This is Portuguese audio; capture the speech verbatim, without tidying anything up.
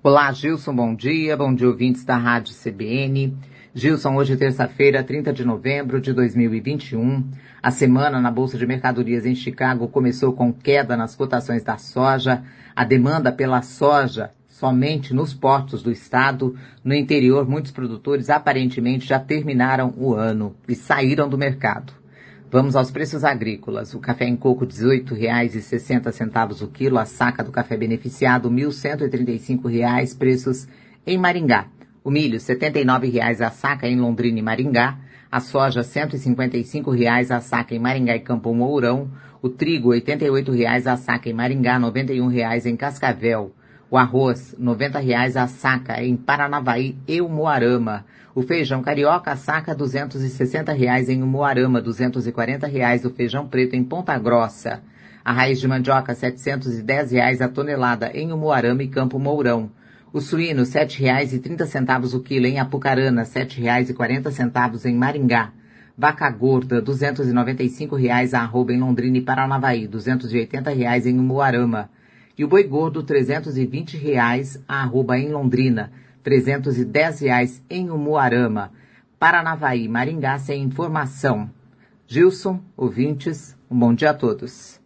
Olá, Gilson, bom dia. Bom dia, ouvintes da Rádio C B N. Gilson, hoje terça-feira, trinta de novembro de dois mil e vinte e um. A semana na Bolsa de Mercadorias em Chicago começou com queda nas cotações da soja. A demanda pela soja somente nos portos do estado. No interior, muitos produtores aparentemente já terminaram o ano e saíram do mercado. Vamos aos preços agrícolas. O café em coco, dezoito reais e sessenta centavos o quilo. A saca do café beneficiado, mil cento e trinta e cinco reais. Preços em Maringá. O milho, setenta e nove reais a saca em Londrina e Maringá. A soja, cento e cinquenta e cinco reais a saca em Maringá e Campo Mourão. O trigo, oitenta e oito reais a saca em Maringá, noventa e um reais em Cascavel. O arroz, noventa reais a saca em Paranavaí e Umuarama. O feijão carioca, a saca, duzentos e sessenta reais em Umuarama, duzentos e quarenta reais o feijão preto em Ponta Grossa. A raiz de mandioca, setecentos e dez reais a tonelada em Umuarama e Campo Mourão. O suíno, sete reais e trinta centavos o quilo em Apucarana, sete reais e quarenta centavos em Maringá. Vaca gorda, duzentos e noventa e cinco reais a arroba em Londrina e Paranavaí, duzentos e oitenta reais em Umuarama. E o boi gordo, trezentos e vinte reais a arroba em Londrina, trezentos e dez reais em Umuarama. Paranavaí, Maringá, sem informação. Gilson, ouvintes, um bom dia a todos.